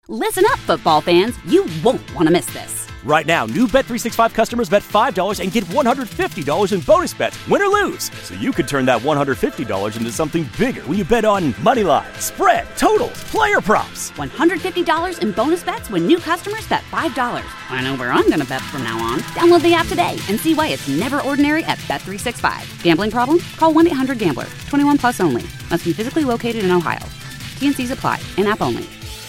Listen up, football fans. You won't want to miss this. Right now, new Bet365 customers bet $5 and get $150 in bonus bets, win or lose. So you could turn that $150 into something bigger when you bet on money line, spread, totals, player props. $150 in bonus bets when new customers bet $5. I know where I'm going to bet from now on. Download the app today and see why it's never ordinary at Bet365. Gambling problem? Call 1-800-GAMBLER. 21 plus only. Must be physically located in Ohio. T&Cs apply. In-app only.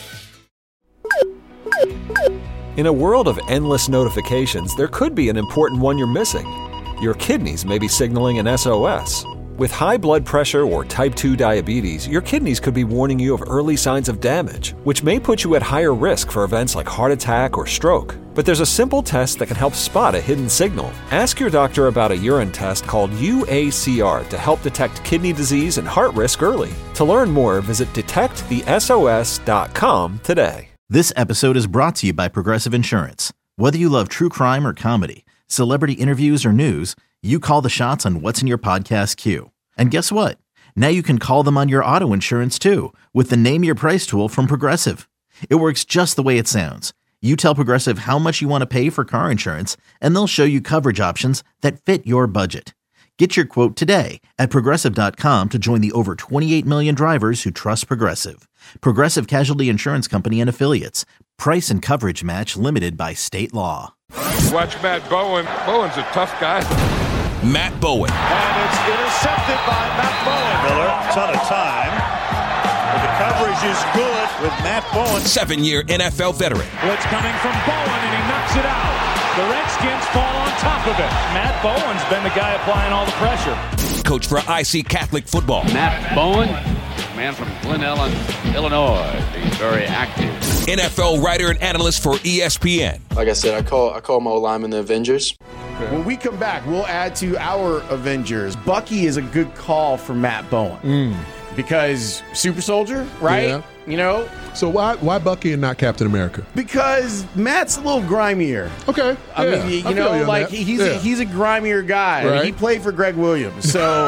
In a world of endless notifications, there could be an important one you're missing. Your kidneys may be signaling an SOS. With high blood pressure or type 2 diabetes, your kidneys could be warning you of early signs of damage, which may put you at higher risk for events like heart attack or stroke. But there's a simple test that can help spot a hidden signal. Ask your doctor about a urine test called UACR to help detect kidney disease and heart risk early. To learn more, visit detectthesos.com today. This episode is brought to you by Progressive Insurance. Whether you love true crime or comedy, celebrity interviews or news, you call the shots on what's in your podcast queue. And guess what? Now you can call them on your auto insurance too with the Name Your Price tool from Progressive. It works just the way it sounds. You tell Progressive how much you want to pay for car insurance, and they'll show you coverage options that fit your budget. Get your quote today at Progressive.com to join the over 28 million drivers who trust Progressive. Progressive Casualty Insurance Company and Affiliates. Price and coverage match limited by state law. Watch Matt Bowen. Bowen's a tough guy. Matt Bowen. And it's intercepted by Matt Bowen. Miller, ton of time. But the coverage is good with Matt Bowen. 7-year NFL veteran. Blitz coming from Bowen, and he knocks it out. The Redskins fall on top of it. Matt Bowen's been the guy applying all the pressure. Coach for IC Catholic football. Matt Bowen, man from Glen Ellen, Illinois. He's very active. NFL writer and analyst for ESPN. Like I said, I call my linemen the Avengers. When we come back, we'll add to our Avengers. Bucky is a good call for Matt Bowen. Because Super Soldier, right? Yeah. You know? So why Bucky and not Captain America? Because Matt's a little grimier. Okay. I mean, you know, like he's a grimier guy. Right. I mean, he played for Greg Williams. So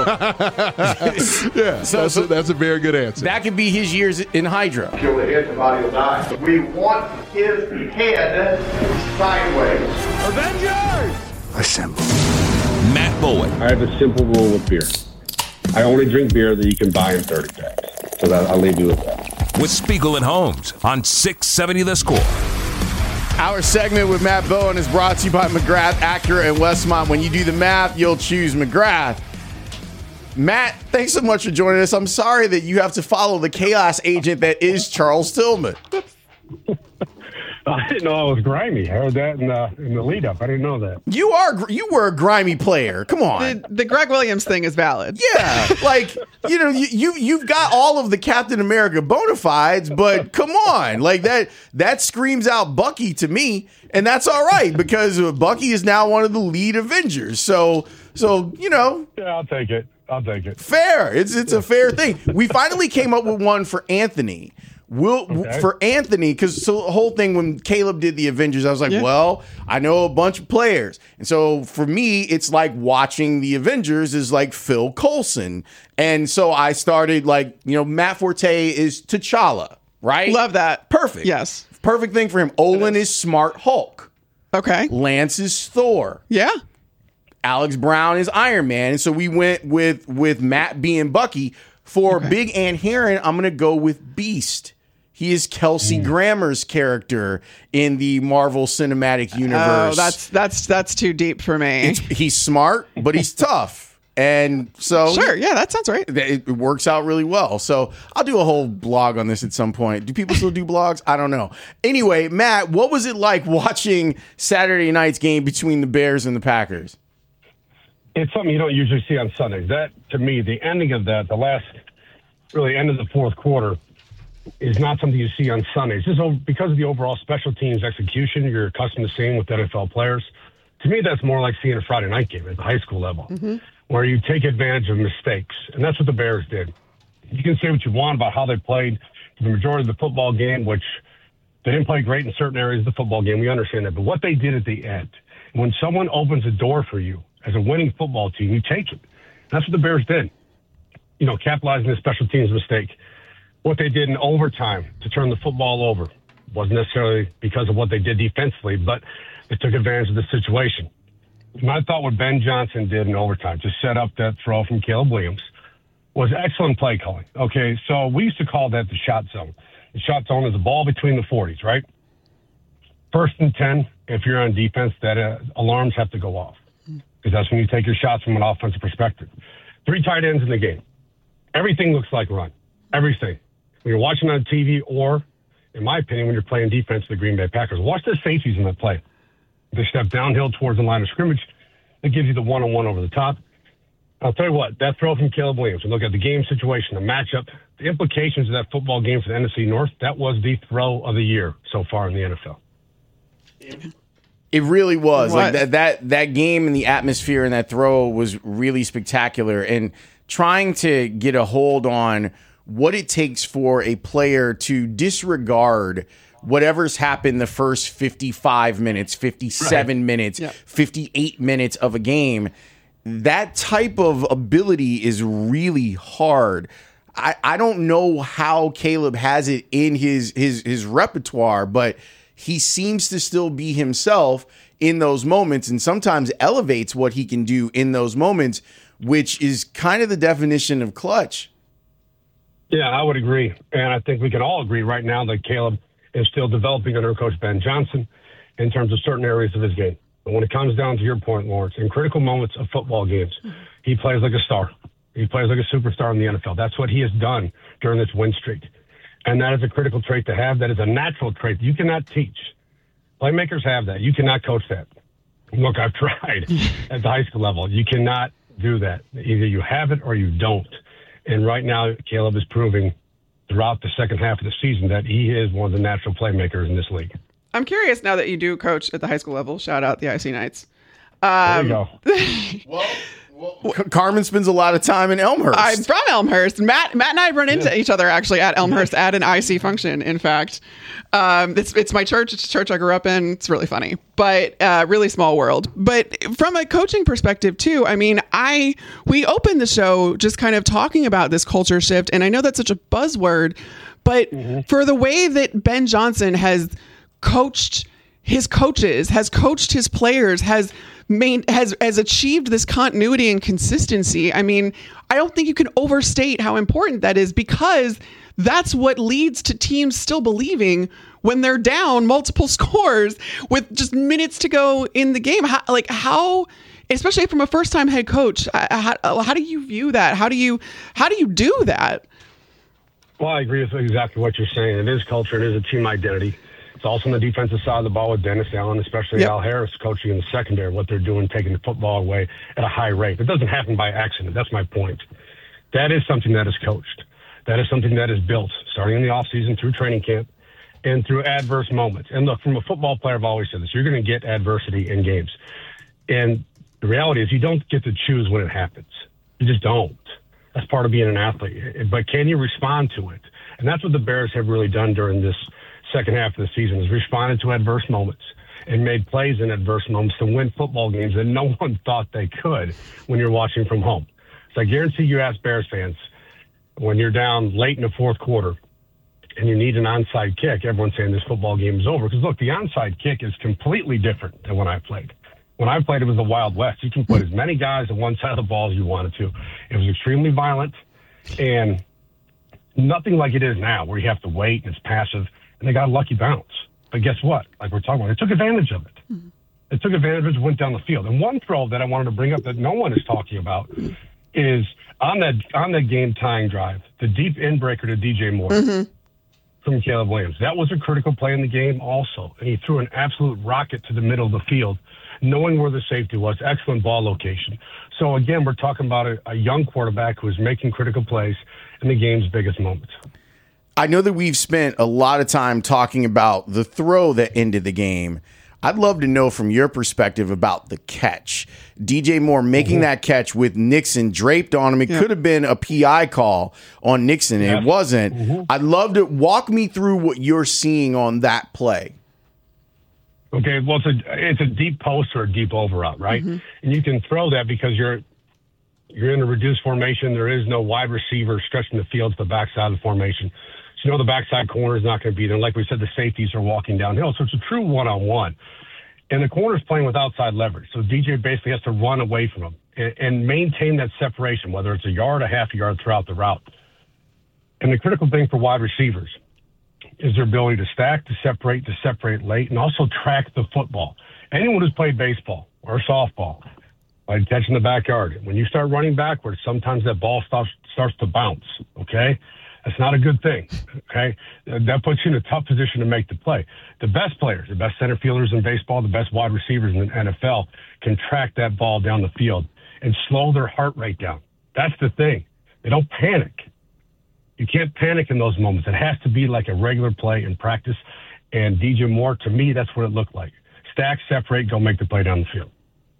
yeah, that's a very good answer. That could be his years in Hydra. Kill the head, the body will die. We want his head sideways. Avengers! Assemble. Matt Bowen. I have a simple rule with beer. I only drink beer that you can buy in 30 packs. So I'll leave you with that. With Spiegel and Holmes on 670 The Score. Our segment with Matt Bowen is brought to you by McGrath, Acura, and Westmont. When you do the math, you'll choose McGrath. Matt, thanks so much for joining us. I'm sorry that you have to follow the chaos agent that is Charles Tillman. I didn't know I was grimy. I heard that in the lead up. I didn't know that. You were a grimy player. Come on. The Greg Williams thing is valid. Yeah, like you've got all of the Captain America bona fides, but come on, like that screams out Bucky to me, and that's all right because Bucky is now one of the lead Avengers. So you know. Yeah, I'll take it. Fair. It's a fair thing. We finally came up with one for Anthony. For Anthony, because the whole thing when Caleb did the Avengers, I was like, well, I know a bunch of players. And so for me, it's like watching the Avengers is like Phil Coulson. And so I started Matt Forte is T'Challa, right? Love that. Perfect. Yes. Perfect thing for him. Olin is Smart Hulk. Okay. Lance is Thor. Yeah. Alex Brown is Iron Man. And so we went with Matt being Bucky. For Big Ant Heron, I'm going to go with Beast. He is Kelsey Grammer's character in the Marvel Cinematic Universe. Oh, that's too deep for me. He's smart, but he's tough. And so... Sure, yeah, that sounds right. It works out really well. So I'll do a whole blog on this at some point. Do people still do blogs? I don't know. Anyway, Matt, what was it like watching Saturday night's game between the Bears and the Packers? It's something you don't usually see on Sundays. That, to me, the ending of that, the last really end of the fourth quarter, is not something you see on Sundays. Just because of the overall special teams execution you're accustomed to seeing with NFL players. To me, that's more like seeing a Friday night game at the high school level, where you take advantage of mistakes. And that's what the Bears did. You can say what you want about how they played the majority of the football game, which they didn't play great in certain areas of the football game. We understand that. But what they did at the end, when someone opens a door for you as a winning football team, you take it. That's what the Bears did. Capitalizing the special teams mistake. What they did in overtime to turn the football over. Wasn't necessarily because of what they did defensively, but they took advantage of the situation. And I thought what Ben Johnson did in overtime to set up that throw from Caleb Williams was excellent play calling. Okay, so we used to call that the shot zone. The shot zone is the ball between the 40s, right? 1st and 10, if you're on defense, that alarms have to go off because that's when you take your shots from an offensive perspective. 3 tight ends in the game. Everything looks like run. Everything. When you're watching on TV or, in my opinion, when you're playing defense for the Green Bay Packers, watch the safeties in that play. They step downhill towards the line of scrimmage. It gives you the one-on-one over the top. I'll tell you what, that throw from Caleb Williams, and look at the game situation, the matchup, the implications of that football game for the NFC North, that was the throw of the year so far in the NFL. It really was. Like that game and the atmosphere and that throw was really spectacular. And trying to get a hold on what it takes for a player to disregard whatever's happened the first 55 minutes, 57 minutes, 58 minutes of a game, that type of ability is really hard. I don't know how Caleb has it in his repertoire, but he seems to still be himself in those moments and sometimes elevates what he can do in those moments, which is kind of the definition of clutch. Yeah, I would agree. And I think we can all agree right now that Caleb is still developing under Coach Ben Johnson in terms of certain areas of his game. But when it comes down to your point, Lawrence, in critical moments of football games, he plays like a star. He plays like a superstar in the NFL. That's what he has done during this win streak. And that is a critical trait to have. That is a natural trait you cannot teach. Playmakers have that. You cannot coach that. Look, I've tried at the high school level. You cannot do that. Either you have it or you don't. And right now, Caleb is proving throughout the second half of the season that he is one of the natural playmakers in this league. I'm curious now that you do coach at the high school level. Shout out the IC Knights. There you go. Carmen spends a lot of time in Elmhurst. I'm from Elmhurst. Matt and I run into each other actually at Elmhurst at an IC function. In fact, it's my church. It's a church I grew up in. It's really funny, but really small world. But from a coaching perspective too, I mean, we opened the show just kind of talking about this culture shift, and I know that's such a buzzword, but for the way that Ben Johnson has coached his coaches, has coached his players, has achieved this continuity and consistency. I mean, I don't think you can overstate how important that is, because that's what leads to teams still believing when they're down multiple scores with just minutes to go in the game. How, especially from a first-time head coach, how do you view that? How do you do that? Well, I agree with exactly what you're saying. It is culture. It is a team identity. It's also on the defensive side of the ball with Dennis Allen, especially Al Harris coaching in the secondary, what they're doing, taking the football away at a high rate. It doesn't happen by accident. That's my point. That is something that is coached. That is something that is built, starting in the offseason through training camp and through adverse moments. And look, from a football player, I've always said this, you're going to get adversity in games. And the reality is you don't get to choose when it happens. You just don't. That's part of being an athlete. But can you respond to it? And that's what the Bears have really done during this second half of the season, is responded to adverse moments and made plays in adverse moments to win football games that no one thought they could when you're watching from home. So I guarantee you ask Bears fans, when you're down late in the fourth quarter and you need an onside kick, everyone's saying this football game is over. Because, look, the onside kick is completely different than when I played. When I played, it was the Wild West. You can put as many guys on one side of the ball as you wanted to. It was extremely violent and nothing like it is now, where you have to wait and it's passive. And they got a lucky bounce. But guess what? Like we're talking about, they took advantage of it. Mm-hmm. They took advantage of it, went down the field. And one throw that I wanted to bring up that no one is talking about is on that game-tying drive, the deep in-breaker to DJ Moore from Caleb Williams. That was a critical play in the game also. And he threw an absolute rocket to the middle of the field, knowing where the safety was. Excellent ball location. So, again, we're talking about a young quarterback who is making critical plays in the game's biggest moments. I know that we've spent a lot of time talking about the throw that ended the game. I'd love to know from your perspective about the catch. DJ Moore making that catch with Nixon draped on him. It could have been a PI call on Nixon, and it wasn't. I'd love to walk me through what you're seeing on that play. Okay, well, it's a deep post or a deep over route, right? And you can throw that because you're in a reduced formation. There is no wide receiver stretching the field to the backside of the formation. So the backside corner is not going to be there. Like we said, the safeties are walking downhill. So it's a true one-on-one. And the corner's playing with outside leverage. So DJ basically has to run away from him and maintain that separation, whether it's a yard, a half a yard throughout the route. And the critical thing for wide receivers is their ability to stack, to separate late, and also track the football. Anyone who's played baseball or softball, like catching the backyard, when you start running backwards, sometimes that ball starts to bounce, okay? That's not a good thing, okay? That puts you in a tough position to make the play. The best players, the best center fielders in baseball, the best wide receivers in the NFL can track that ball down the field and slow their heart rate down. That's the thing. They don't panic. You can't panic in those moments. It has to be like a regular play in practice. And DJ Moore, to me, that's what it looked like. Stack, separate, go make the play down the field.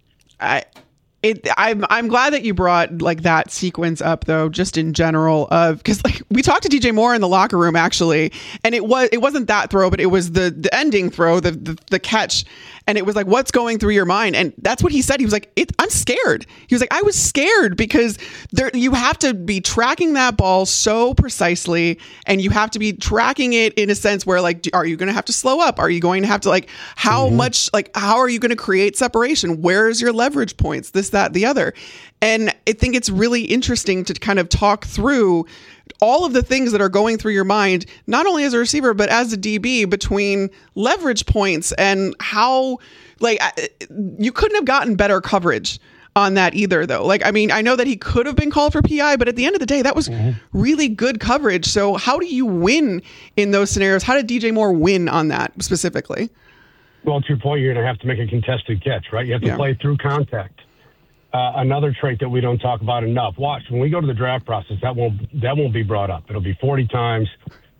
I'm glad that you brought like that sequence up though, just in general because like we talked to DJ Moore in the locker room actually, and it wasn't that throw, but it was the ending throw, the catch, and it was like, what's going through your mind? And that's what he said. He was like, I'm scared. He was like, I was scared because you have to be tracking that ball so precisely, and you have to be tracking it in a sense where like, are you going to have to slow up? Are you going to have to like how much like how are you going to create separation? Where's your leverage points? This, that, the other. And I think it's really interesting to kind of talk through all of the things that are going through your mind, not only as a receiver, but as a DB, between leverage points and how, like, you couldn't have gotten better coverage on that either, though. Like, I mean, I know that he could have been called for PI, but at the end of the day, that was really good coverage. So how do you win in those scenarios? How did DJ Moore win on that specifically? Well, to your point, you're going to have to make a contested catch, right? You have to play through contact. Another trait that we don't talk about enough. Watch, when we go to the draft process, that won't be brought up. It'll be 40 times,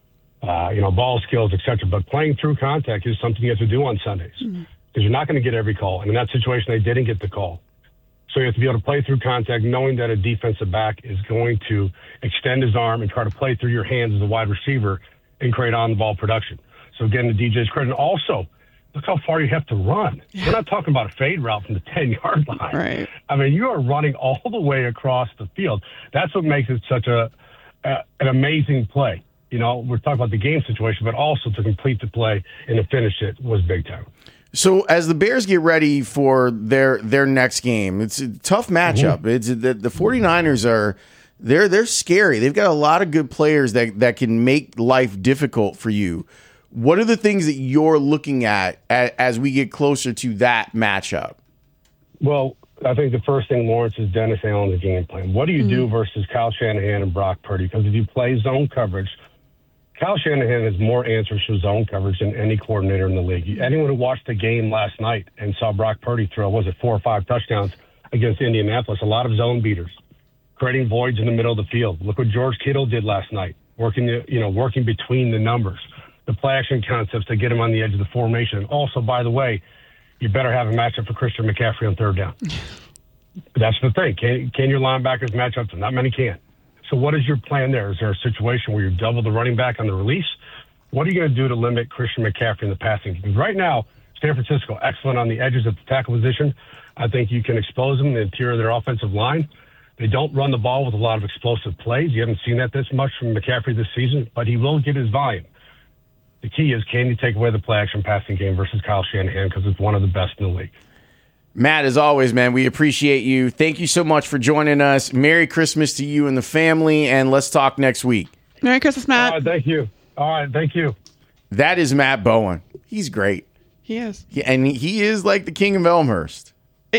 ball skills, etc. But playing through contact is something you have to do on Sundays because you're not going to get every call. And in that situation, they didn't get the call. So you have to be able to play through contact, knowing that a defensive back is going to extend his arm and try to play through your hands as a wide receiver and create on-the-ball production. So again, the DJ's credit. And also, look how far you have to run. We're not talking about a fade route from the 10-yard line. Right. I mean, you are running all the way across the field. That's what makes it such an amazing play. You know, we're talking about the game situation, but also to complete the play and to finish it was big time. So as the Bears get ready for their next game, it's a tough matchup. It's the 49ers are they're scary. They've got a lot of good players that can make life difficult for you. What are the things that you're looking at as we get closer to that matchup? Well, I think the first thing, Lawrence, is Dennis Allen's game plan. What do you do versus Kyle Shanahan and Brock Purdy? Because if you play zone coverage, Kyle Shanahan has more answers for zone coverage than any coordinator in the league. Anyone who watched the game last night and saw Brock Purdy throw, 4 or 5 touchdowns against Indianapolis, a lot of zone beaters, creating voids in the middle of the field. Look what George Kittle did last night, working between the numbers, the play action concepts to get him on the edge of the formation. Also, by the way, you better have a matchup for Christian McCaffrey on third down. That's the thing. Can your linebackers match up to? Not many can. So what is your plan there? Is there a situation where you double the running back on the release? What are you going to do to limit Christian McCaffrey in the passing? Because right now, San Francisco, excellent on the edges at the tackle position. I think you can expose them in the interior of their offensive line. They don't run the ball with a lot of explosive plays. You haven't seen that this much from McCaffrey this season, but he will get his volume. The key is, can you take away the play-action passing game versus Kyle Shanahan, because it's one of the best in the league. Matt, as always, man, we appreciate you. Thank you so much for joining us. Merry Christmas to you and the family, and let's talk next week. Merry Christmas, Matt. All right, thank you. All right, thank you. That is Matt Bowen. He's great. He is. And he is like the king of Elmhurst.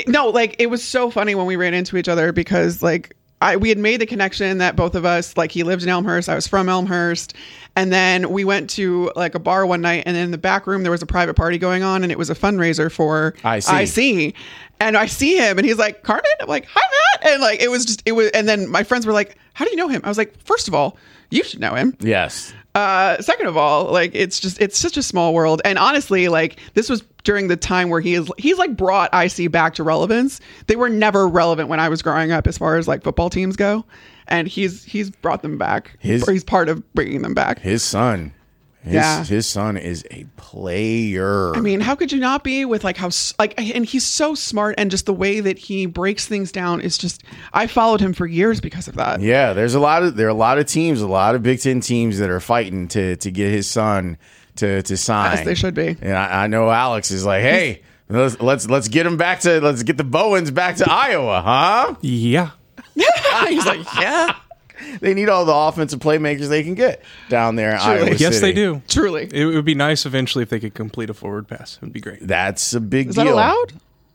It was so funny when we ran into each other because, we had made the connection that both of us, he lived in Elmhurst, I was from Elmhurst, and then we went to a bar one night, and in the back room there was a private party going on, and it was a fundraiser for IC. And I see him, and he's like, Carmen? I'm like, hi, Matt. And and then my friends were like, how do you know him? I was like, first of all, you should know him. Yes. Second of all, it's such a small world. And honestly, this was during the time where he's brought IC back to relevance. They were never relevant when I was growing up as far as football teams go. And he's brought them back. He's part of bringing them back. His son His son is a player. I mean, how could you not be with and he's so smart, and just the way that he breaks things down is just, I followed him for years because of that. Yeah, there are a lot of teams, a lot of Big Ten teams that are fighting to get his son to sign. As they should be. And I know Alex is like, hey, let's get the Bowens back to Iowa, huh? Yeah. He's like, yeah. They need all the offensive playmakers they can get down there in Iowa City. Yes, they do. Truly. It would be nice eventually if they could complete a forward pass. It would be great. That's a big deal. Is that allowed?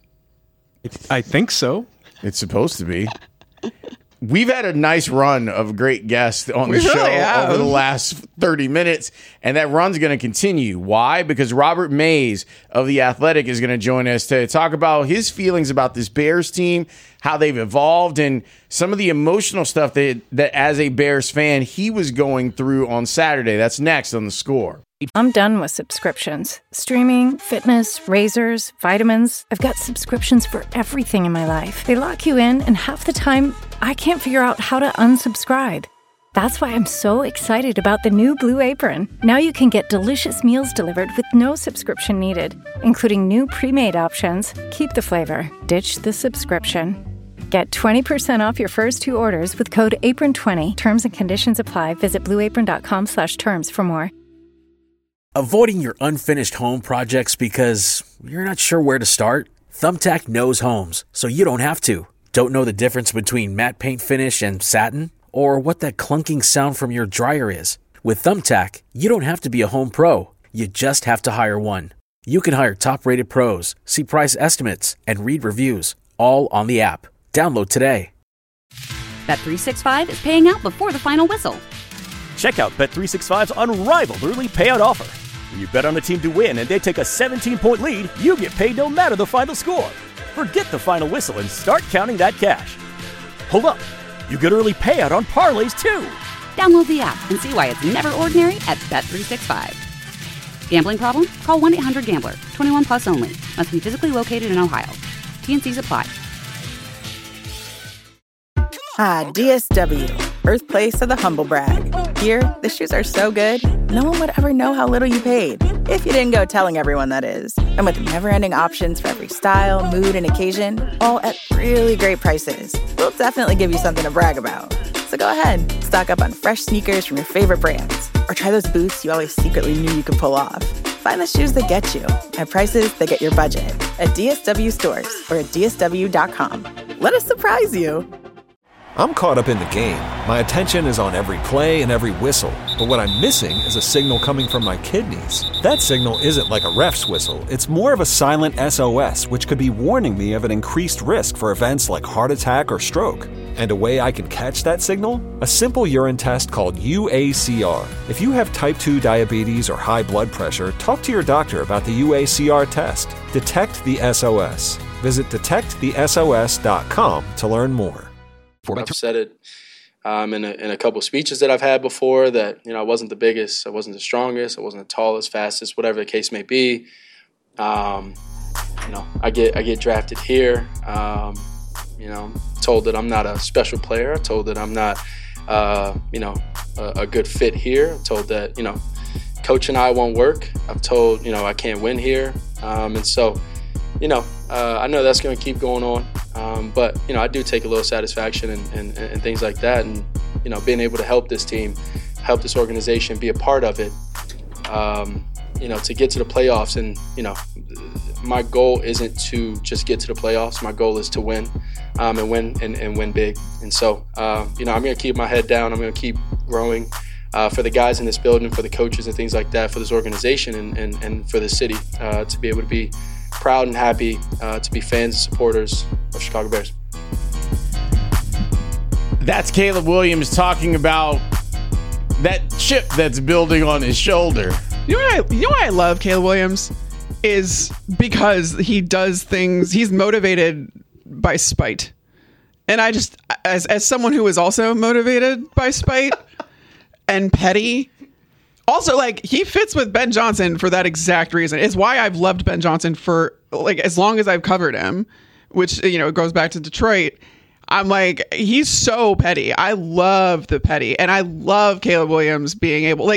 I think so. It's supposed to be. We've had a nice run of great guests on the show over the last 30 minutes, and that run's going to continue. Why? Because Robert Mays of The Athletic is going to join us to talk about his feelings about this Bears team, how they've evolved, and some of the emotional stuff that as a Bears fan, he was going through on Saturday. That's next on The Score. I'm done with subscriptions. Streaming, fitness, razors, vitamins. I've got subscriptions for everything in my life. They lock you in, and half the time, I can't figure out how to unsubscribe. That's why I'm so excited about the new Blue Apron. Now you can get delicious meals delivered with no subscription needed, including new pre-made options. Keep the flavor, ditch the subscription. Get 20% off your first 2 orders with code APRON20. Terms and conditions apply. Visit blueapron.com/terms for more. Avoiding your unfinished home projects because you're not sure where to start? Thumbtack knows homes, so you don't have to. Don't know the difference between matte paint finish and satin? Or what that clunking sound from your dryer is? With Thumbtack, you don't have to be a home pro. You just have to hire one. You can hire top-rated pros, see price estimates, and read reviews, all on the app. Download today. Bet365 is paying out before the final whistle. Check out Bet365's unrivaled early payout offer. When you bet on a team to win and they take a 17-point lead, you get paid no matter the final score. Forget the final whistle and start counting that cash. Hold up. You get early payout on parlays, too. Download the app and see why it's never ordinary at Bet365. Gambling problem? Call 1-800-GAMBLER. 21 plus only. Must be physically located in Ohio. T&Cs apply. DSW, birthplace of the humble brag. Here, the shoes are so good, no one would ever know how little you paid. If you didn't go telling everyone, that is. And with never-ending options for every style, mood, and occasion, all at really great prices, we'll definitely give you something to brag about. So go ahead, stock up on fresh sneakers from your favorite brands, or try those boots you always secretly knew you could pull off. Find the shoes that get you at prices that get your budget at DSW stores or at DSW.com. Let us surprise you. I'm caught up in the game. My attention is on every play and every whistle. But what I'm missing is a signal coming from my kidneys. That signal isn't like a ref's whistle. It's more of a silent SOS, which could be warning me of an increased risk for events like heart attack or stroke. And a way I can catch that signal? A simple urine test called UACR. If you have type 2 diabetes or high blood pressure, talk to your doctor about the UACR test. Detect the SOS. Visit detectthesos.com to learn more. I've said it in a couple of speeches that I've had before that, I wasn't the biggest, I wasn't the strongest, I wasn't the tallest, fastest, whatever the case may be. I get drafted here. Told that I'm not a special player. Told that I'm not, a good fit here. Told that, coach and I won't work. I've told, I can't win here. I know that's going to keep going on. But I do take a little satisfaction and things like that. And, being able to help this team, help this organization, be a part of it, to get to the playoffs. And, my goal isn't to just get to the playoffs. My goal is to win and win big. And so, I'm going to keep my head down. I'm going to keep growing for the guys in this building, for the coaches and things like that, for this organization and for the city to be able to be proud and happy to be fans and supporters of Chicago Bears. That's Caleb Williams talking about that chip that's building on his shoulder. You know why I love Caleb Williams is because he does things. He's motivated by spite, and I just, as someone who is also motivated by spite and petty. Also, he fits with Ben Johnson for that exact reason. It's why I've loved Ben Johnson for, as long as I've covered him, which, goes back to Detroit. I'm he's so petty. I love the petty. And I love Caleb Williams being able,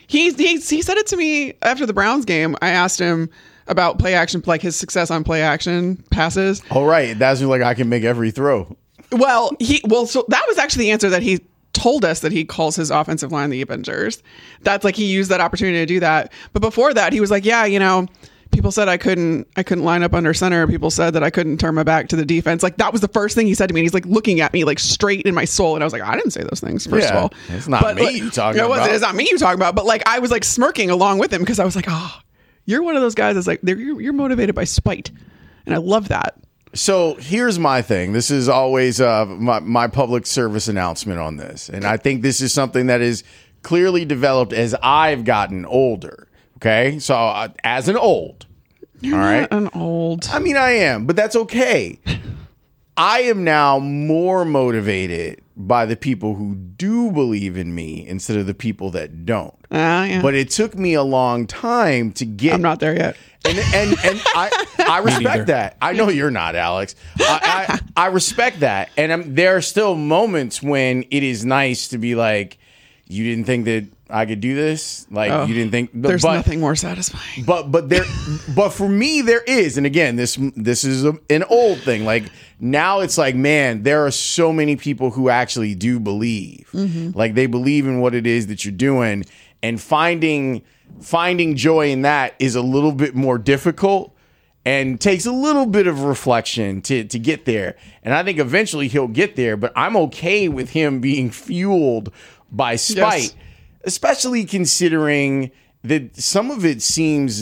He said it to me after the Browns game. I asked him about play action, like his success on play action passes. Oh, right. That's like, I can make every throw. Well, so that was actually the answer that he told us, that he calls his offensive line the Avengers. That's like, he used that opportunity to do that. But before that, he was like, yeah, people said I couldn't line up under center. People said that I couldn't turn my back to the defense. Like, that was the first thing he said to me. And he's like looking at me like straight in my soul. And I was like, I didn't say those things, first of all. It's not me you talking about. It's not me you talking about. But like, I was like smirking along with him because I was like, oh, you're one of those guys that's like, you're motivated by spite. And I love that. So here's my thing. This is always my public service announcement on this. And I think this is something that is clearly developed as I've gotten older. Okay? So as an old. You're all right? not an old. I mean, I am, but that's okay. I am now more motivated by the people who do believe in me instead of the people that don't. Yeah. But it took me a long time to get. I'm not there yet. And I respect that. I know you're not, Alex. I respect that. And there are still moments when it is nice to be like, you didn't think that I could do this? Like, you didn't think. There's nothing more satisfying. But for me, there is. And again, this is an old thing. Like, now it's like, man, there are so many people who actually do believe. Mm-hmm. Like, they believe in what it is that you're doing. And finding joy in that is a little bit more difficult and takes a little bit of reflection to get there. And I think eventually he'll get there, but I'm okay with him being fueled by spite, yes. Especially considering that some of it seems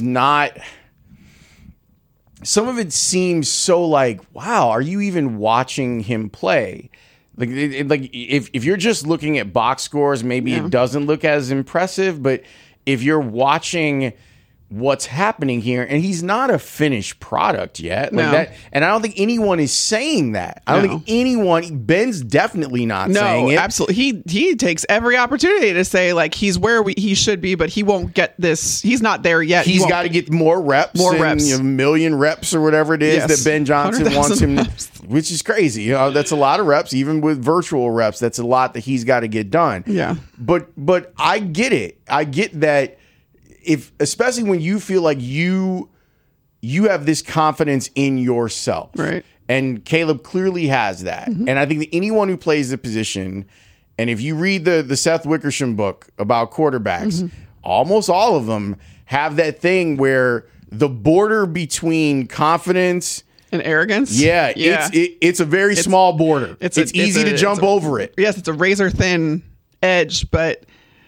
so like, wow, are you even watching him play? Like if you're just looking at box scores, maybe it doesn't look as impressive, but if you're watching what's happening here, and he's not a finished product yet, like that, and I don't think anyone is saying that. I don't think Ben's definitely not saying it. No, absolutely. He takes every opportunity to say like he's where he should be, but he won't get this. He's not there yet. He's got to get more reps, a million reps or whatever it is that Ben Johnson wants him to, which is crazy. That's a lot of reps, even with virtual reps. That's a lot that he's got to get done. Yeah, but I get it. I get that. Especially when you feel like you have this confidence in yourself. Right. And Caleb clearly has that. Mm-hmm. And I think that anyone who plays the position, and if you read the Seth Wickersham book about quarterbacks, almost all of them have that thing where the border between confidence and arrogance. Yeah. It's a very small border. It's easy to jump over it. Yes, it's a razor thin edge, but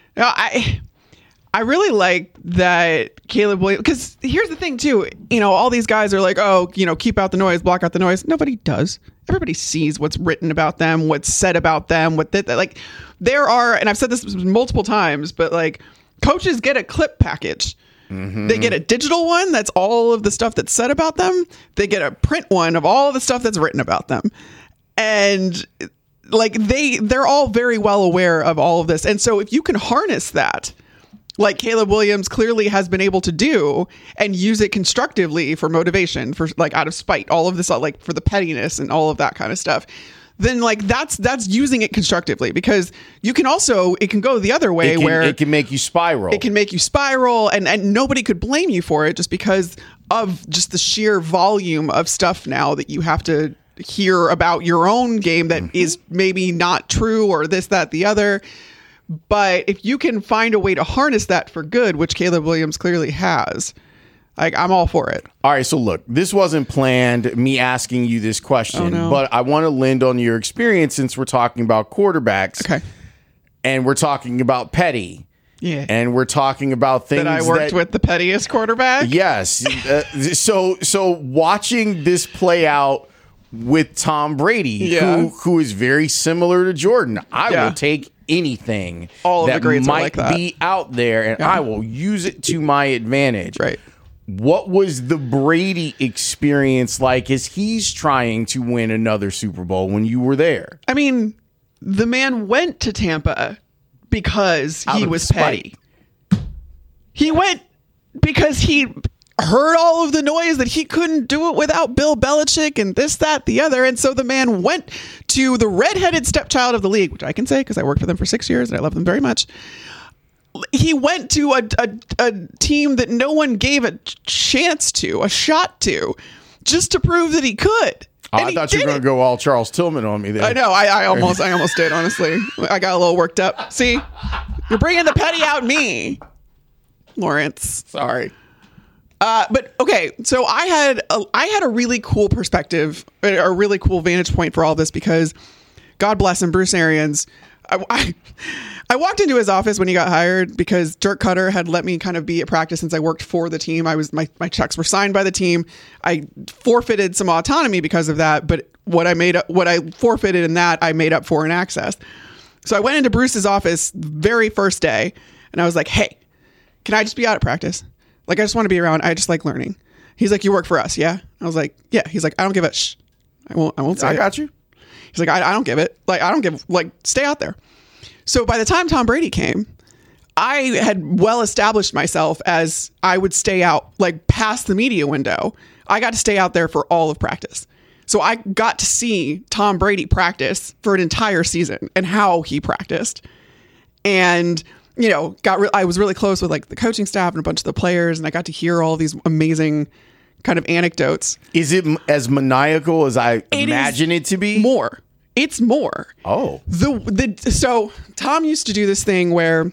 I really like that Caleb Williams, because here's the thing too, all these guys are like, keep out the noise, block out the noise. Nobody does. Everybody sees what's written about them, what's said about them, like there are, and I've said this multiple times, but like coaches get a clip package. Mm-hmm. They get a digital one that's all of the stuff that's said about them. They get a print one of all the stuff that's written about them. And like they're all very well aware of all of this. And so if you can harness that, like Caleb Williams clearly has been able to do, and use it constructively for motivation, for like out of spite, all of this, like for the pettiness and all of that kind of stuff, then like that's using it constructively, because you can also, it can go the other way where it can make you spiral. It can make you spiral, and nobody could blame you for it just because of just the sheer volume of stuff now that you have to hear about your own game that is maybe not true, or this, that, the other. But if you can find a way to harness that for good, which Caleb Williams clearly has, like, I'm all for it. All right, so look, this wasn't planned, me asking you this question, but I want to lend on your experience since we're talking about quarterbacks. Okay. And we're talking about petty. Yeah. And we're talking about things that I worked with the pettiest quarterback. Yes. So watching this play out with Tom Brady, who is very similar to Jordan, I will take anything all that might like be out there, and I will use it to my advantage. Right. What was the Brady experience like as he's trying to win another Super Bowl when you were there? I mean, the man went to Tampa because he was petty. He went because he heard all of the noise that he couldn't do it without Bill Belichick and this, that, the other. And so the man went to the redheaded stepchild of the league, which I can say because I worked for them for 6 years and I love them very much. he went to a team that no one gave a shot to, just to prove that he could. I thought you were going to go all Charles Tillman on me there. I know. I almost did, honestly. I got a little worked up. See, you're bringing the petty out me, Lawrence. Sorry. But okay, so I had a really cool perspective, a really cool vantage point for all this, because God bless him, Bruce Arians. I walked into his office when he got hired because Dirk Cutter had let me kind of be at practice since I worked for the team. My checks were signed by the team. I forfeited some autonomy because of that, but what I forfeited in that, I made up for in access. So I went into Bruce's office the very first day, and I was like, "Hey, can I just be out at practice? Like, I just want to be around. I just like learning." He's like, "You work for us, yeah?" I was like, "Yeah." He's like, "I don't give a shh. I won't say I got you." He's like, I don't give it. Like, I don't give, like, stay out there. So by the time Tom Brady came, I had well established myself as I would stay out, like, past the media window. I got to stay out there for all of practice. So I got to see Tom Brady practice for an entire season and how he practiced. And, you know, I was really close with, like, the coaching staff and a bunch of the players, and I got to hear all these amazing kind of anecdotes. Is it as maniacal as I imagine it to be? More. It's more. Oh. So Tom used to do this thing where,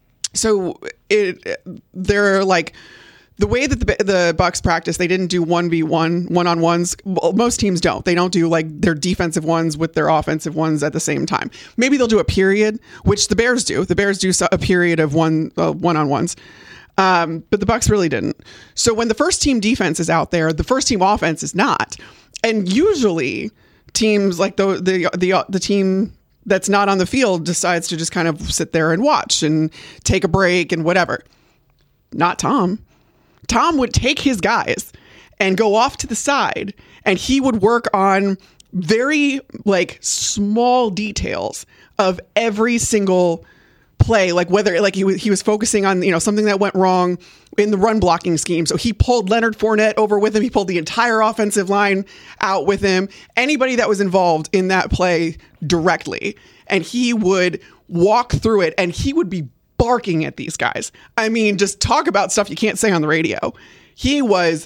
they're like, the way that the Bucs practice, they didn't do 1v1 one-on-ones. Well, most teams don't. They don't do like their defensive ones with their offensive ones at the same time. Maybe they'll do a period, which the Bears do. The Bears do a period of one-on-ones. But the Bucs really didn't. So when the first team defense is out there, the first team offense is not. And usually teams like the team that's not on the field decides to just kind of sit there and watch and take a break and whatever. Not Tom. Tom would take his guys and go off to the side, and he would work on very like small details of every single play, like whether like he was focusing on, you know, something that went wrong in the run blocking scheme. So he pulled Leonard Fournette over with him. He pulled the entire offensive line out with him. Anybody that was involved in that play directly. And he would walk through it, and he would be barking at these guys. I mean, just talk about stuff you can't say on the radio. He was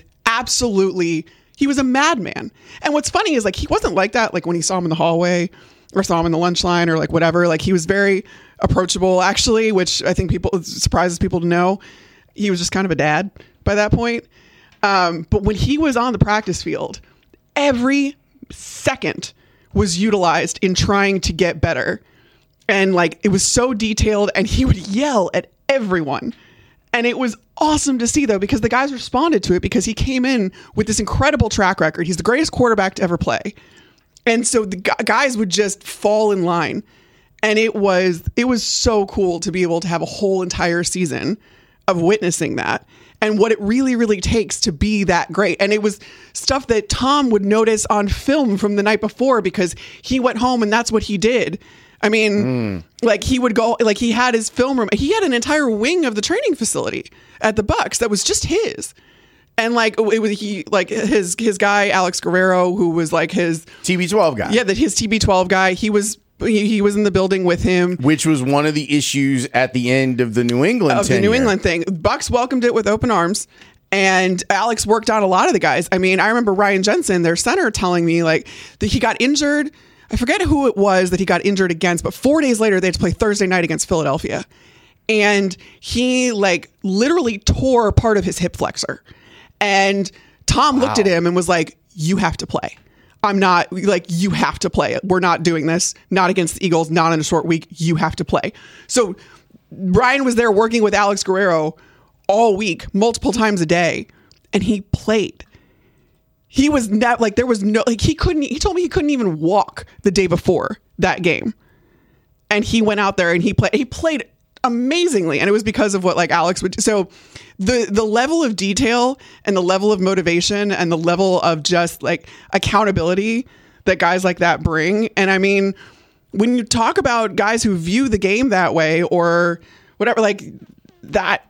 a madman. And what's funny is, like, he wasn't like that, like when he saw him in the hallway or saw him in the lunch line or like whatever. Like, he was very approachable, actually, which I think surprises people to know. He was just kind of a dad by that point. But when he was on the practice field, every second was utilized in trying to get better. And like, it was so detailed, and he would yell at everyone. And it was awesome to see, though, because the guys responded to it, because he came in with this incredible track record. He's the greatest quarterback to ever play. And so the guys would just fall in line. And it was so cool to be able to have a whole entire season of witnessing that and what it really, really takes to be that great. And it was stuff that Tom would notice on film from the night before, because he went home and that's what he did. I mean, like, he would go, like, he had his film room. He had an entire wing of the training facility at the Bucs that was just his. And like, his guy, Alex Guerrero, who was like his TB12 guy. Yeah, his TB12 guy. He was in the building with him, which was one of the issues at the end of the New England the New England thing. Bucs welcomed it with open arms, and Alex worked on a lot of the guys. I mean, I remember Ryan Jensen, their center, telling me like that he got injured. I forget who it was that he got injured against, but 4 days later they had to play Thursday night against Philadelphia, and he like literally tore part of his hip flexor. And Tom looked at him and was like, "You have to play. I'm not like, you have to play. We're not doing this. Not against the Eagles, not in a short week. You have to play." So Ryan was there working with Alex Guerrero all week, multiple times a day, and he played. He was not like, there was no, like, he told me he couldn't even walk the day before that game. And he went out there and he played amazingly. And it was because of what like Alex would do. So the level of detail and the level of motivation and the level of just like accountability that guys like that bring. And I mean, when you talk about guys who view the game that way or whatever, like that,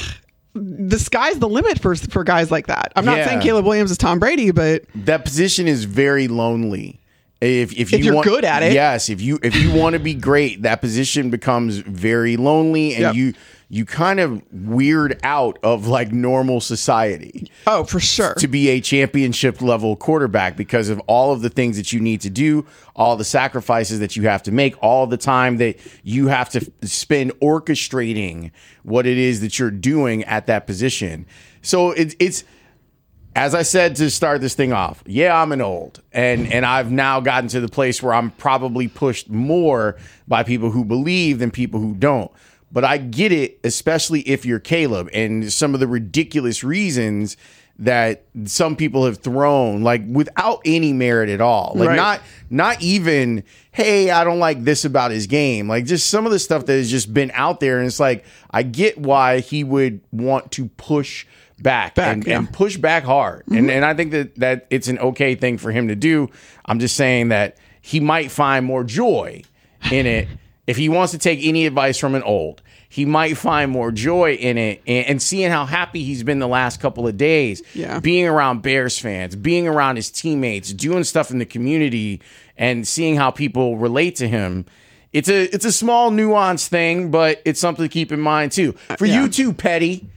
the sky's the limit for guys like that. I'm not saying Caleb Williams is Tom Brady, but that position is very lonely. If you're good at it, yes. If you want to be great, that position becomes very lonely, and you kind of weird out of like normal society. Oh, for sure. To be a championship level quarterback because of all of the things that you need to do, all the sacrifices that you have to make, all the time that you have to spend orchestrating what it is that you're doing at that position. So it's as I said to start this thing off, yeah, I'm an old, and I've now gotten to the place where I'm probably pushed more by people who believe than people who don't. But I get it, especially if you're Caleb, and some of the ridiculous reasons that some people have thrown, like without any merit at all. Like not even, hey, I don't like this about his game. Like just some of the stuff that has just been out there. And it's like, I get why he would want to push back and push back hard. Mm-hmm. And I think that it's an okay thing for him to do. I'm just saying that he might find more joy in it. If he wants to take any advice from an old, he might find more joy in it and seeing how happy he's been the last couple of days, being around Bears fans, being around his teammates, doing stuff in the community and seeing how people relate to him. It's a small nuanced thing, but it's something to keep in mind too. For you too, Petty.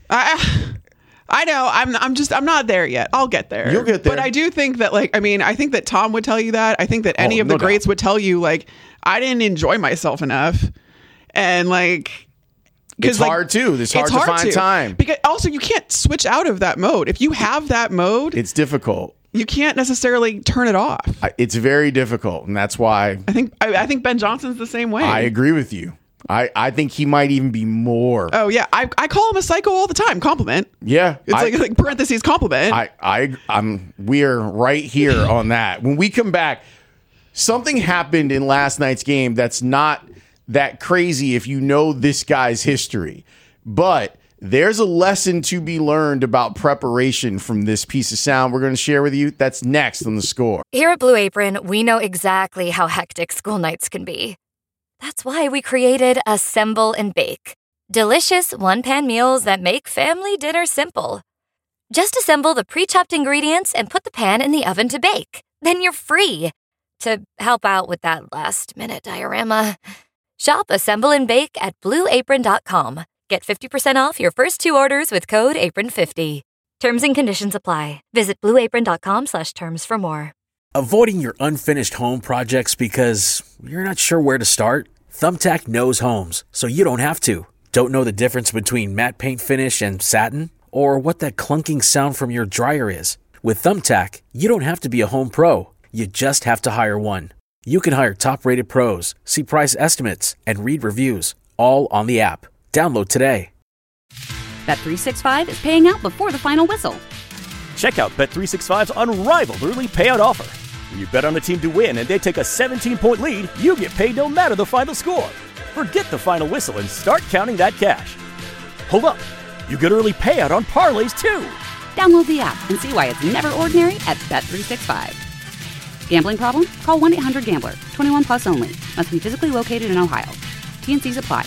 I know. I'm not there yet. I'll get there. You'll get there. But I do think that, I think that Tom would tell you that. I think that any of the greats would tell you, I didn't enjoy myself enough. And, it's hard, too. It's hard to find time. Because also, you can't switch out of that mode. If you have that mode, it's difficult. You can't necessarily turn it off. It's very difficult. And that's why I think Ben Johnson's the same way. I agree with you. I think he might even be more. Oh, yeah. I call him a psycho all the time. Compliment. Yeah. It's like parentheses compliment. We're right here on that. When we come back, something happened in last night's game that's not that crazy if you know this guy's history. But there's a lesson to be learned about preparation from this piece of sound we're going to share with you. That's next on The Score. Here at Blue Apron, we know exactly how hectic school nights can be. That's why we created Assemble and Bake. Delicious one-pan meals that make family dinner simple. Just assemble the pre-chopped ingredients and put the pan in the oven to bake. Then you're free to help out with that last-minute diorama. Shop Assemble and Bake at BlueApron.com. Get 50% off your first 2 orders with code APRON50. Terms and conditions apply. Visit BlueApron.com/terms for more. Avoiding your unfinished home projects because you're not sure where to start? Thumbtack knows homes, so you don't have to. Don't know the difference between matte paint finish and satin? Or what that clunking sound from your dryer is? With Thumbtack, you don't have to be a home pro. You just have to hire one. You can hire top-rated pros, see price estimates, and read reviews, all on the app. Download today. Bet365 is paying out before the final whistle. Check out Bet365's unrivaled early payout offer. When you bet on a team to win and they take a 17-point lead, you get paid no matter the final score. Forget the final whistle and start counting that cash. Hold up. You get early payout on parlays, too. Download the app and see why it's never ordinary at Bet365. Gambling problem? Call 1-800-GAMBLER. 21 plus only. Must be physically located in Ohio. T&Cs apply.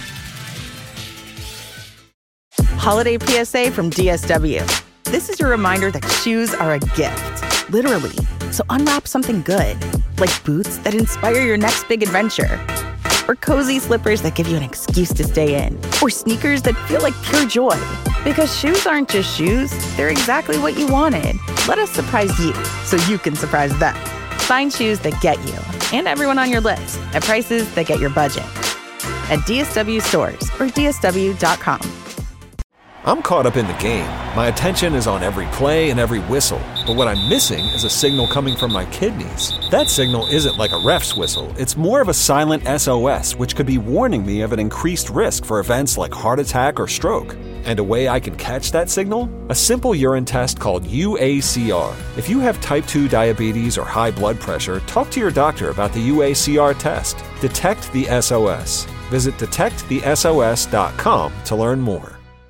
Holiday PSA from DSW. This is your reminder that shoes are a gift, literally. So unwrap something good, like boots that inspire your next big adventure, or cozy slippers that give you an excuse to stay in, or sneakers that feel like pure joy. Because shoes aren't just shoes, they're exactly what you wanted. Let us surprise you so you can surprise them. Find shoes that get you and everyone on your list at prices that get your budget. At DSW stores or DSW.com. I'm caught up in the game. My attention is on every play and every whistle. But what I'm missing is a signal coming from my kidneys. That signal isn't like a ref's whistle. It's more of a silent SOS, which could be warning me of an increased risk for events like heart attack or stroke. And a way I can catch that signal? A simple urine test called UACR. If you have type 2 diabetes or high blood pressure, talk to your doctor about the UACR test. Detect the SOS. Visit detectthesos.com to learn more.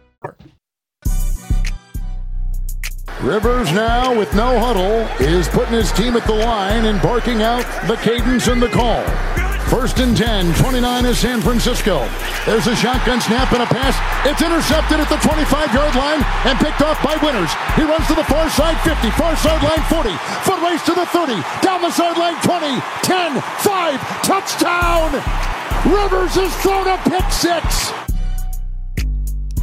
Rivers now with no huddle is putting his team at the line and barking out the cadence and the call. 1st and 10, 29 is San Francisco. There's a shotgun snap and a pass. It's intercepted at the 25-yard line and picked off by Winters. He runs to the far side 50, far sideline 40, foot race to the 30, down the sideline 20, 10, 5, touchdown! Rivers has thrown a pick six.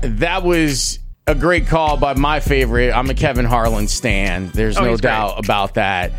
That was a great call by my favorite. I'm a Kevin Harlan stan. There's no doubt about that.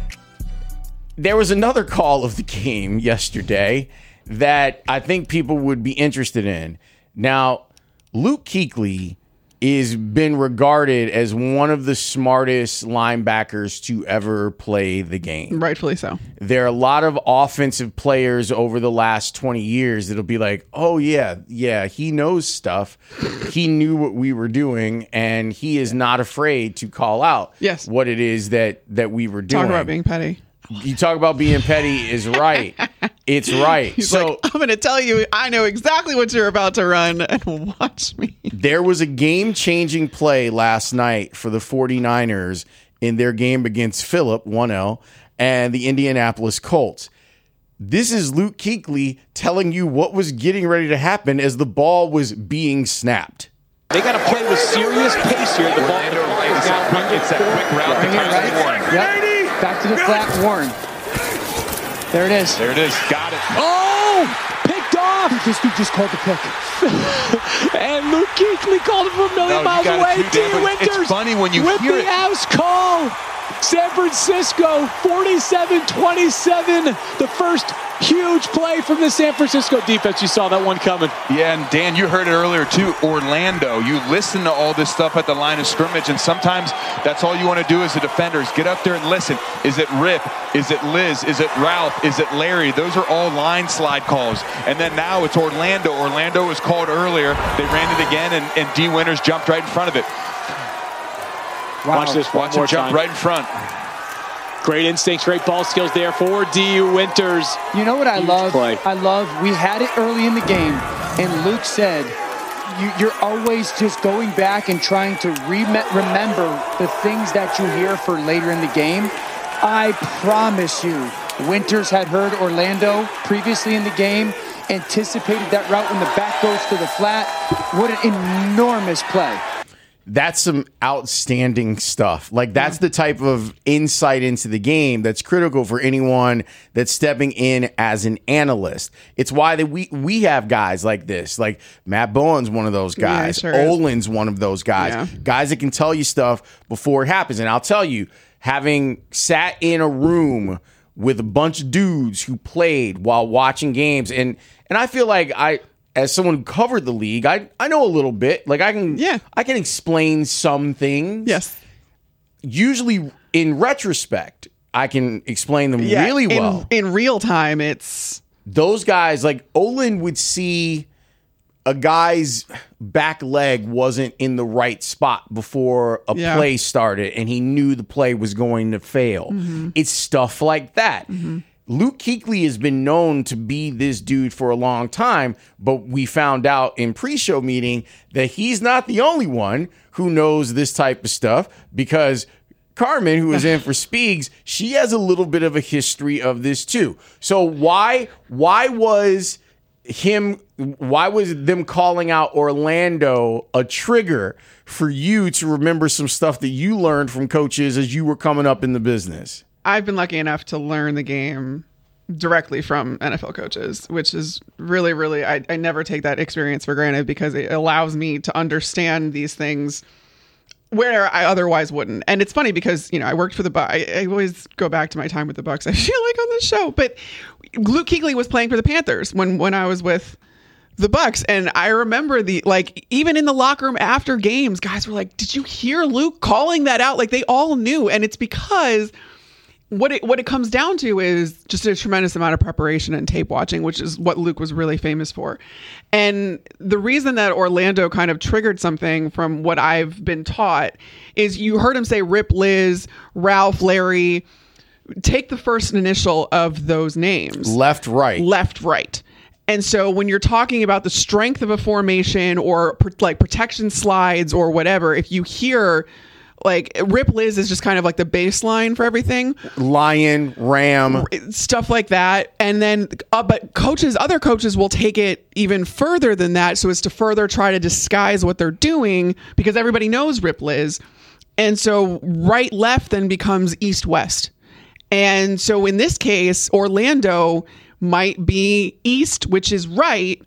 There was another call of the game yesterday that I think people would be interested in. Now, Luke Kuechly has been regarded as one of the smartest linebackers to ever play the game. Rightfully so. There are a lot of offensive players over the last 20 years that'll be like, oh, yeah, he knows stuff. He knew what we were doing, and he is not afraid to call out what it is that we were doing. Talk about being petty. You talk about being petty is right. It's right. He's like, I'm going to tell you, I know exactly what you're about to run, and watch me. There was a game-changing play last night for the 49ers in their game against Phillip, 1-0, and the Indianapolis Colts. This is Luke Kuechly telling you what was getting ready to happen as the ball was being snapped. They got to play with serious pace here. The ball is now it's that quick route to Tyler Warren. Yep. Back to the flat, Warren. There it is. There it is. Got it. Oh! Picked off! This dude just called the pick. And Luke Kuechly called it from a million miles away. D. Winters it's funny when you with hear the house call. San Francisco, 47-27. The first huge play from the San Francisco defense. You saw that one coming. Yeah, and Dan, you heard it earlier too. Orlando, you listen to all this stuff at the line of scrimmage, and sometimes that's all you want to do as a defender is get up there and listen. Is it Rip? Is it Liz? Is it Ralph? Is it Larry? Those are all line slide calls. And then now it's Orlando. Orlando was called earlier. They ran it again, and D. Winters jumped right in front of it. Wow. Watch this. Watch him jump right in front. Great instincts, great ball skills there for D.U. Winters. You know what I love? Play. I love we had it early in the game, and Luke said, you're always just going back and trying to remember the things that you hear for later in the game. I promise you, Winters had heard Orlando previously in the game, anticipated that route when the back goes to the flat. What an enormous play. That's some outstanding stuff. Like, that's the type of insight into the game that's critical for anyone that's stepping in as an analyst. It's why that we have guys like this. Like, Matt Bowen's one of those guys. Yeah, sure Olin's one of those guys. Yeah. Guys that can tell you stuff before it happens. And I'll tell you, having sat in a room with a bunch of dudes who played while watching games, and I feel like as someone who covered the league, I know a little bit. Like, I can explain some things. Yes. Usually, in retrospect, I can explain them really well. In real time, it's... Those guys, like, Olin would see a guy's back leg wasn't in the right spot before a play started, and he knew the play was going to fail. Mm-hmm. It's stuff like that. Mm-hmm. Luke Kuechly has been known to be this dude for a long time, but we found out in pre-show meeting that he's not the only one who knows this type of stuff, because Carmen, who is in for Speegs, she has a little bit of a history of this too. So why was them calling out Orlando a trigger for you to remember some stuff that you learned from coaches as you were coming up in the business? I've been lucky enough to learn the game directly from NFL coaches, which is really, really, I never take that experience for granted, because it allows me to understand these things where I otherwise wouldn't. And it's funny because, I worked for the Bucs. I always go back to my time with the Bucs, I feel like, on this show. But Luke Kuechly was playing for the Panthers when I was with the Bucs, and I remember even in the locker room after games, guys were like, "Did you hear Luke calling that out?" Like, they all knew, and it's because what it comes down to is just a tremendous amount of preparation and tape watching, which is what Luke was really famous for. And the reason that Orlando kind of triggered something from what I've been taught is you heard him say Rip, Liz, Ralph, Larry. Take the first initial of those names. Left, right. And so when you're talking about the strength of a formation or like protection slides or whatever, if you hear like Rip Liz is just kind of like the baseline for everything. Lion, Ram, stuff like that. And then, but other coaches will take it even further than that. So as to further try to disguise what they're doing, because everybody knows Rip Liz. And so right, left then becomes east, west. And so in this case, Orlando might be east, which is right.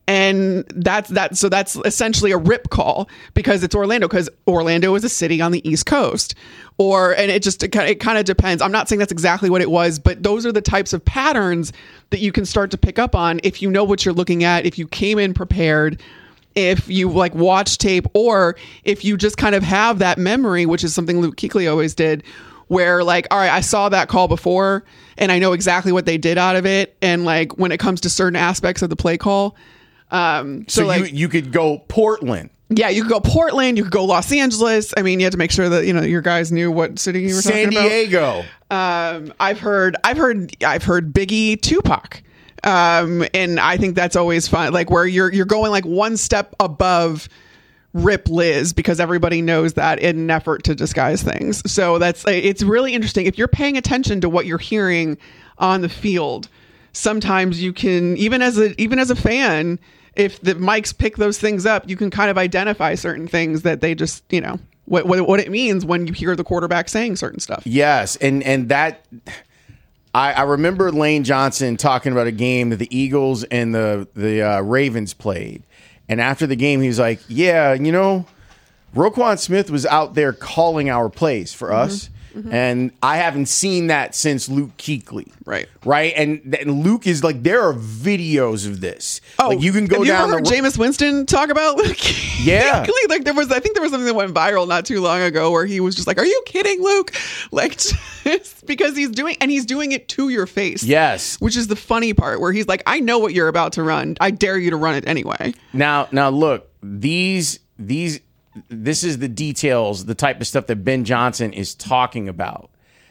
And that's essentially a rip call because it's Orlando, because Orlando is a city on the East Coast. It kind of depends. I'm not saying that's exactly what it was, but those are the types of patterns that you can start to pick up on if you know what you're looking at, if you came in prepared, if you like watch tape, or if you just kind of have that memory, which is something Luke Kuechly always did, where like, all right, I saw that call before and I know exactly what they did out of it. And like when it comes to certain aspects of the play call, you could go Portland. Yeah, you could go Portland. You could go Los Angeles. I mean, you had to make sure that your guys knew what city you were talking about. San Diego. I've heard Biggie, Tupac, and I think that's always fun. Like where you're going like one step above Rip Liz because everybody knows that in an effort to disguise things. So it's really interesting if you're paying attention to what you're hearing on the field. Sometimes you can even as a fan. If the mics pick those things up, you can kind of identify certain things that they just, what it means when you hear the quarterback saying certain stuff. Yes. And that, I remember Lane Johnson talking about a game that the Eagles and the Ravens played. And after the game, he was like, yeah, Roquan Smith was out there calling our plays for us. Mm-hmm. And I haven't seen that since Luke Kuechly. Right. And Luke is like, there are videos of this. Oh, like you can go down. Have you ever heard Jameis Winston talk about Luke Kuechly? Yeah. I think there was something that went viral not too long ago where he was just like, are you kidding, Luke? Like, just because he's doing it to your face. Yes. Which is the funny part where he's like, I know what you're about to run. I dare you to run it anyway. Now look, this is the details, the type of stuff that Ben Johnson is talking about.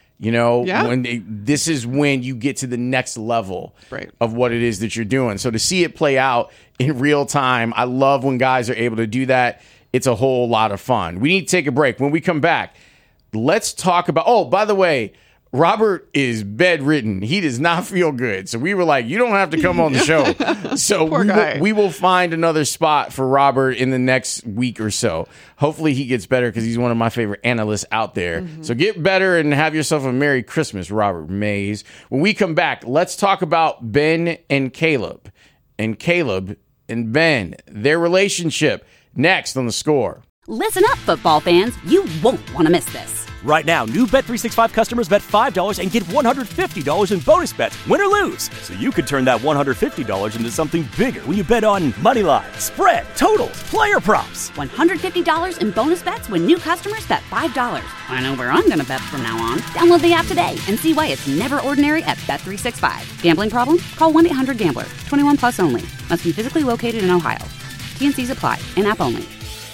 This is when you get to the next level of what it is that you're doing. So to see it play out in real time, I love when guys are able to do that. It's a whole lot of fun. We need to take a break. When we come back, let's talk about, oh, by the way, Robert is bedridden. He does not feel good. So we were like, you don't have to come on the show. So we will find another spot for Robert in the next week or so. Hopefully he gets better because he's one of my favorite analysts out there. Mm-hmm. So get better and have yourself a Merry Christmas, Robert Mays. When we come back, let's talk about Ben and Caleb. And Caleb and Ben, their relationship, next on The Score. Listen up, football fans. You won't want to miss this. Right now, new Bet365 customers bet $5 and get $150 in bonus bets, win or lose. So you could turn that $150 into something bigger when you bet on moneyline, spread, totals, player props. $150 in bonus bets when new customers bet $5. I know where I'm going to bet from now on. Download the app today and see why it's never ordinary at Bet365. Gambling problem? Call 1-800-GAMBLER. 21 plus only. Must be physically located in Ohio. T&Cs apply. In-app only.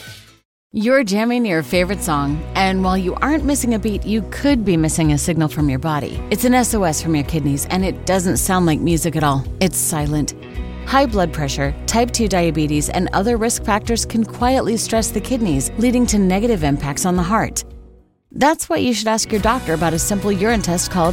You're jamming your favorite song, and while you aren't missing a beat, you could be missing a signal from your body. It's an SOS from your kidneys, and it doesn't sound like music at all. It's silent. High blood pressure, type 2 diabetes, and other risk factors can quietly stress the kidneys, leading to negative impacts on the heart. That's why you should ask your doctor about a simple urine test called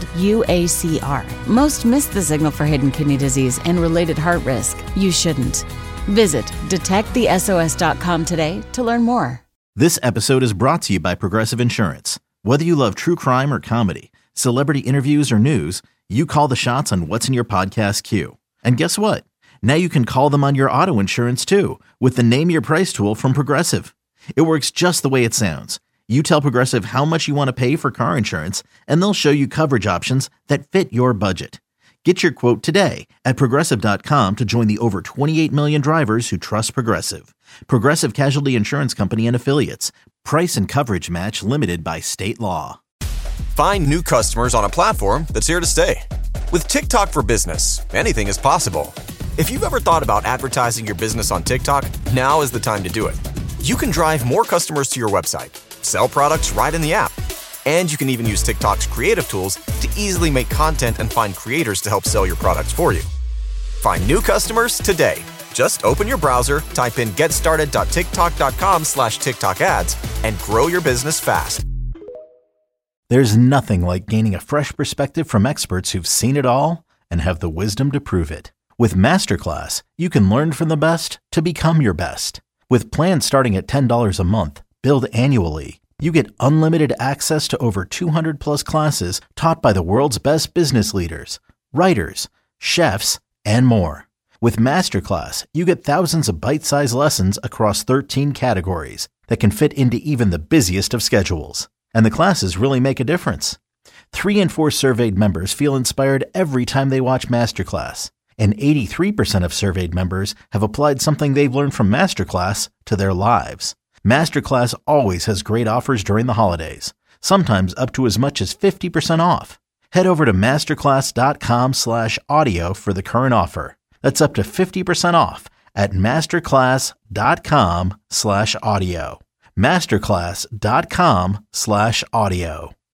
UACR. Most miss the signal for hidden kidney disease and related heart risk. You shouldn't. Visit detectthesos.com today to learn more. This episode is brought to you by Progressive Insurance. Whether you love true crime or comedy, celebrity interviews or news, you call the shots on what's in your podcast queue. And guess what? Now you can call them on your auto insurance too with the Name Your Price tool from Progressive. It works just the way it sounds. You tell Progressive how much you want to pay for car insurance, and they'll show you coverage options that fit your budget. Get your quote today at Progressive.com to join the over 28 million drivers who trust Progressive. Progressive Casualty Insurance Company and Affiliates. Price and coverage match limited by state law. Find new customers on a platform that's here to stay. With TikTok for Business, anything is possible. If you've ever thought about advertising your business on TikTok, now is the time to do it. You can drive more customers to your website, sell products right in the app, and you can even use TikTok's creative tools to easily make content and find creators to help sell your products for you. Find new customers today. Just open your browser, type in getstarted.tiktok.com/TikTok ads, and grow your business fast. There's nothing like gaining a fresh perspective from experts who've seen it all and have the wisdom to prove it. With Masterclass, you can learn from the best to become your best. With plans starting at $10 a month, billed annually, you get unlimited access to over 200 plus classes taught by the world's best business leaders, writers, chefs, and more. With Masterclass, you get thousands of bite-sized lessons across 13 categories that can fit into even the busiest of schedules. And the classes really make a difference. 3 in 4 surveyed members feel inspired every time they watch Masterclass. And 83% of surveyed members have applied something they've learned from Masterclass to their lives. Masterclass always has great offers during the holidays, sometimes up to as much as 50% off. Head over to masterclass.com/audio for the current offer. That's up to 50% off at masterclass.com/audio. masterclass.com/audio.